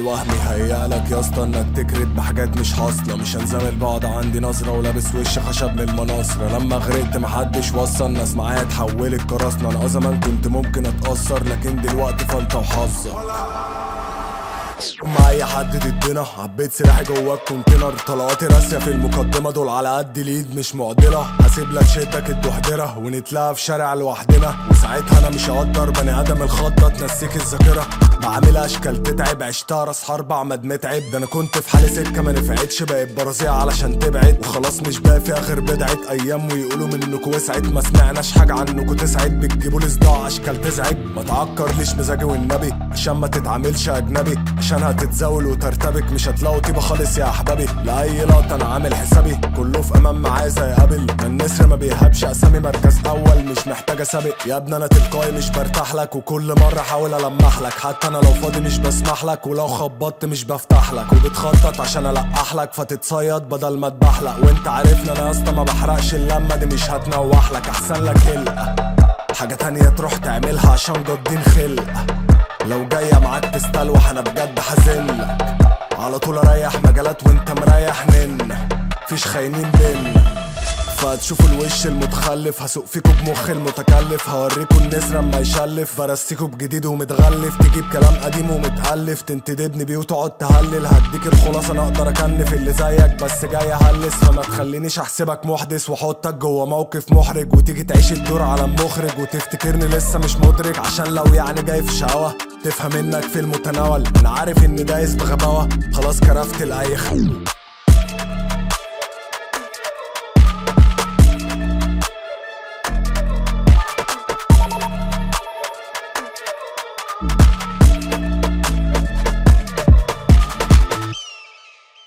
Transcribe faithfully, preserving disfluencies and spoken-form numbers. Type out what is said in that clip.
الوهم يهيألك يا اسطى انك تكرد بحاجات مش حاصله. مش هنزامل بعض، عندي نظره ولابس وش خشب من المناصره. لما غرقت محدش وصل، ناس معايا اتحولت كراسنا. انا اه زمان كنت ممكن اتأثر، لكن دلوقتي فانت وحظك. مع اي حد ضدنا عبيت سلاحي جواك كونتينر. طلقاتي راسيه في المقدمه، دول على قد اليد مش معضله. هسيب لك شدك الدحدره ونتلاقى في شارع لوحدنا، وساعتها انا مش هقدر بني ادم الخضه تنسيك الذاكره. بعمل اشكال تتعب، عشتها راس حرب احمد متعب. ده انا كنت في حالي سكه ما نفعتش، بقيت برازيع علشان تبعد. وخلاص مش باقي فيها غير بدعه ايام، ويقولوا منكوا وسعت. ما سمعناش حاجه عنكوا تسعد، بتجيبوا لي صداع اشكال تزعج. ما تعكرليش مزاجي والنبي عشان ما تتعاملش اجنبي، عشان هتتزاول وترتبك. مش هتلاقوا طيبه خالص يا احبابي، لاي لقطه انا عامل حسابي. كله في امان معايا زي قبل، ما النسر ما بيهبش اسامي. مركز اول مش محتاج اسابق يا ابني، انا تلقائي مش برتاح لك. وكل مره احاول المح لك، حتى انا لو فاضي مش بسمح لك. ولو خبطت مش بفتح لك، وبتخطط عشان القح لك فتتصيد بدل ما تبحلق. وانت عارفني انا يا اسطى ما بحرقش اللمه دي، مش هتنوح لك. احسن لك هلقه حاجه تانيه تروح تعملها عشان جادين خلقه. لو جايه معاك تستلوح انا بجد حزنلك. على طول اريح مجالات وانت مريح نن، فيش خاينين بينا. فهتشوفوا الوش المتخلف، هسوق فيكوا بمخ المتكلف. هوريكوا النسر اما يشلف، برسيكوا بجديد ومتغلف. تجيب كلام قديم ومتألف تنتدبني بيه وتقعد تهلل. هديك الخلاصة انا اقدر اكنف اللي زيك، بس جاي اهلس. فما تخلينيش احسبك محدث واحطك جوه موقف محرج، وتيجي تعيش الدور على المخرج وتفتكرني لسه مش مدرك. عشان لو يعني جاي في شقاوة تفهم انك في المتناول. انا عارف ان دايس بغباوة، خلاص كرفت لاي خ